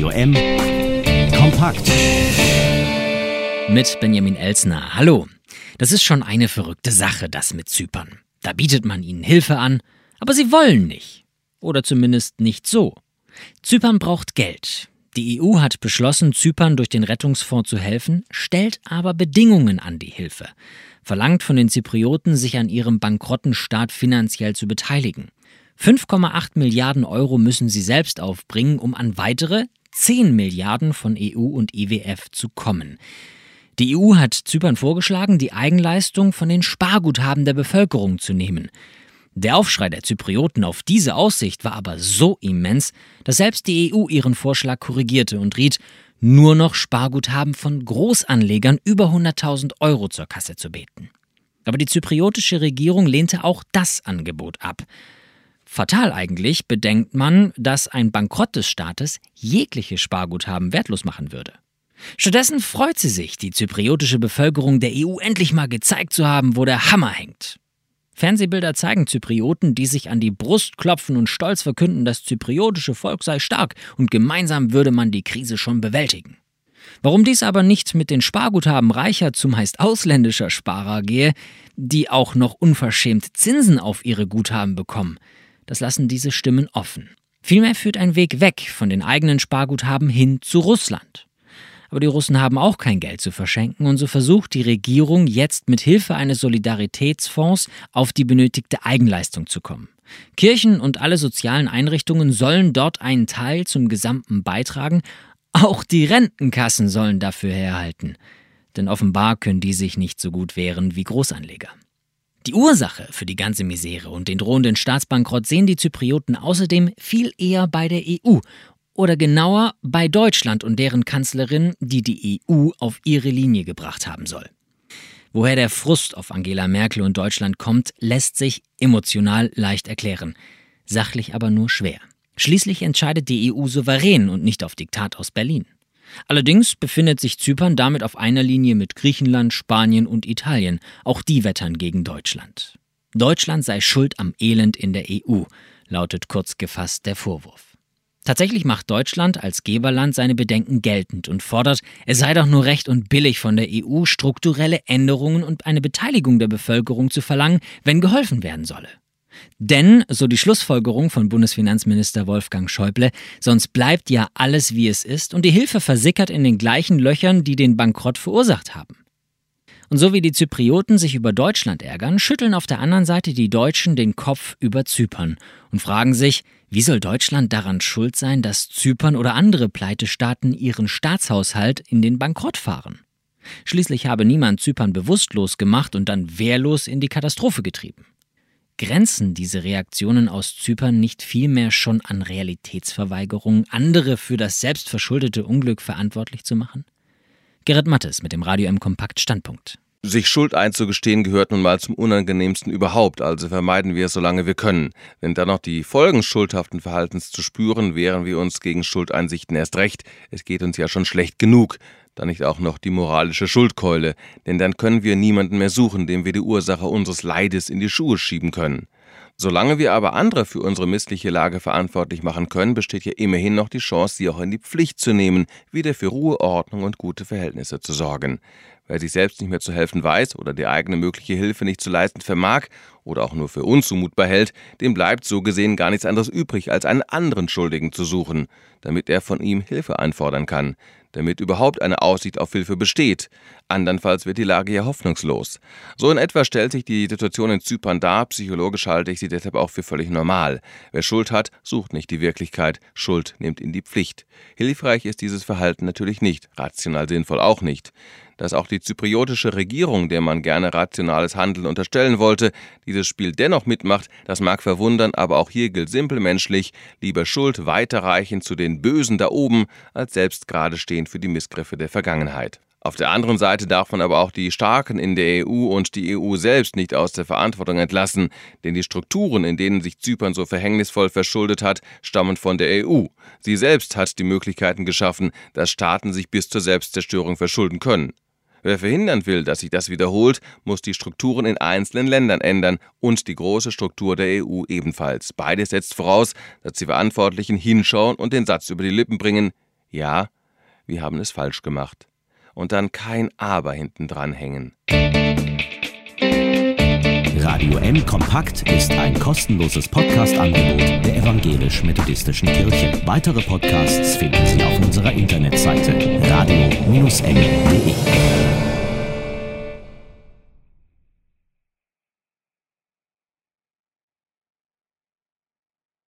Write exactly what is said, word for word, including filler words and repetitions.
Radio M. Kompakt. Mit Benjamin Elsner. Hallo. Das ist schon eine verrückte Sache, das mit Zypern. Da bietet man ihnen Hilfe an, aber sie wollen nicht. Oder zumindest nicht so. Zypern braucht Geld. Die E U hat beschlossen, Zypern durch den Rettungsfonds zu helfen, stellt aber Bedingungen an die Hilfe. Verlangt von den Zyprioten, sich an ihrem bankrotten Staat finanziell zu beteiligen. fünf Komma acht Milliarden Euro müssen sie selbst aufbringen, um an weitere zehn Milliarden von E U und I W F zu kommen. Die E U hat Zypern vorgeschlagen, die Eigenleistung von den Sparguthaben der Bevölkerung zu nehmen. Der Aufschrei der Zyprioten auf diese Aussicht war aber so immens, dass selbst die E U ihren Vorschlag korrigierte und riet, nur noch Sparguthaben von Großanlegern über hunderttausend Euro zur Kasse zu beten. Aber die zypriotische Regierung lehnte auch das Angebot ab. Fatal eigentlich, bedenkt man, dass ein Bankrott des Staates jegliche Sparguthaben wertlos machen würde. Stattdessen freut sie sich, die zypriotische Bevölkerung der E U endlich mal gezeigt zu haben, wo der Hammer hängt. Fernsehbilder zeigen Zyprioten, die sich an die Brust klopfen und stolz verkünden, das zypriotische Volk sei stark und gemeinsam würde man die Krise schon bewältigen. Warum dies aber nicht mit den Sparguthaben reicher, zumeist ausländischer Sparer gehe, die auch noch unverschämt Zinsen auf ihre Guthaben bekommen, das lassen diese Stimmen offen. Vielmehr führt ein Weg weg von den eigenen Sparguthaben hin zu Russland. Aber die Russen haben auch kein Geld zu verschenken und so versucht die Regierung jetzt mit Hilfe eines Solidaritätsfonds auf die benötigte Eigenleistung zu kommen. Kirchen und alle sozialen Einrichtungen sollen dort einen Teil zum Gesamten beitragen, auch die Rentenkassen sollen dafür herhalten. Denn offenbar können die sich nicht so gut wehren wie Großanleger. Die Ursache für die ganze Misere und den drohenden Staatsbankrott sehen die Zyprioten außerdem viel eher bei der E U. Oder genauer bei Deutschland und deren Kanzlerin, die die E U auf ihre Linie gebracht haben soll. Woher der Frust auf Angela Merkel und Deutschland kommt, lässt sich emotional leicht erklären. Sachlich aber nur schwer. Schließlich entscheidet die E U souverän und nicht auf Diktat aus Berlin. Allerdings befindet sich Zypern damit auf einer Linie mit Griechenland, Spanien und Italien. Auch die wettern gegen Deutschland. Deutschland sei schuld am Elend in der E U, lautet kurz gefasst der Vorwurf. Tatsächlich macht Deutschland als Geberland seine Bedenken geltend und fordert, es sei doch nur recht und billig von der E U, strukturelle Änderungen und eine Beteiligung der Bevölkerung zu verlangen, wenn geholfen werden solle. Denn, so die Schlussfolgerung von Bundesfinanzminister Wolfgang Schäuble, sonst bleibt ja alles wie es ist und die Hilfe versickert in den gleichen Löchern, die den Bankrott verursacht haben. Und so wie die Zyprioten sich über Deutschland ärgern, schütteln auf der anderen Seite die Deutschen den Kopf über Zypern und fragen sich, wie soll Deutschland daran schuld sein, dass Zypern oder andere Pleitestaaten ihren Staatshaushalt in den Bankrott fahren? Schließlich habe niemand Zypern bewusstlos gemacht und dann wehrlos in die Katastrophe getrieben. Grenzen diese Reaktionen aus Zypern nicht vielmehr schon an Realitätsverweigerung, andere für das selbstverschuldete Unglück verantwortlich zu machen? Gerrit Mattes mit dem Radio M Kompakt Standpunkt. Sich Schuld einzugestehen gehört nun mal zum Unangenehmsten überhaupt, also vermeiden wir es, solange wir können. Wenn dann noch die Folgen schuldhaften Verhaltens zu spüren, wehren wir uns gegen Schuldeinsichten erst recht. Es geht uns ja schon schlecht genug. Dann nicht auch noch die moralische Schuldkeule, denn dann können wir niemanden mehr suchen, dem wir die Ursache unseres Leides in die Schuhe schieben können. Solange wir aber andere für unsere missliche Lage verantwortlich machen können, besteht ja immerhin noch die Chance, sie auch in die Pflicht zu nehmen, wieder für Ruhe, Ordnung und gute Verhältnisse zu sorgen. Wer sich selbst nicht mehr zu helfen weiß oder die eigene mögliche Hilfe nicht zu leisten vermag oder auch nur für unzumutbar hält, dem bleibt so gesehen gar nichts anderes übrig, als einen anderen Schuldigen zu suchen, damit er von ihm Hilfe einfordern kann, damit überhaupt eine Aussicht auf Hilfe besteht. Andernfalls wird die Lage ja hoffnungslos. So in etwa stellt sich die Situation in Zypern dar, psychologisch halte ich sie deshalb auch für völlig normal. Wer Schuld hat, sucht nicht die Wirklichkeit, Schuld nimmt in die Pflicht. Hilfreich ist dieses Verhalten natürlich nicht, rational sinnvoll auch nicht. Dass auch die zypriotische Regierung, der man gerne rationales Handeln unterstellen wollte, dieses Spiel dennoch mitmacht, das mag verwundern, aber auch hier gilt simpel menschlich, lieber Schuld weiterreichen zu den Bösen da oben, als selbst gerade stehen für die Missgriffe der Vergangenheit. Auf der anderen Seite darf man aber auch die Starken in der E U und die E U selbst nicht aus der Verantwortung entlassen, denn die Strukturen, in denen sich Zypern so verhängnisvoll verschuldet hat, stammen von der E U. Sie selbst hat die Möglichkeiten geschaffen, dass Staaten sich bis zur Selbstzerstörung verschulden können. Wer verhindern will, dass sich das wiederholt, muss die Strukturen in einzelnen Ländern ändern und die große Struktur der E U ebenfalls. Beides setzt voraus, dass die Verantwortlichen hinschauen und den Satz über die Lippen bringen: Ja, wir haben es falsch gemacht. Und dann kein Aber hinten dran hängen. Radio M Kompakt ist ein kostenloses Podcast-Angebot der Evangelisch-Methodistischen Kirche. Weitere Podcasts finden Sie auf unserer Internetseite radio Bindestrich m punkt de.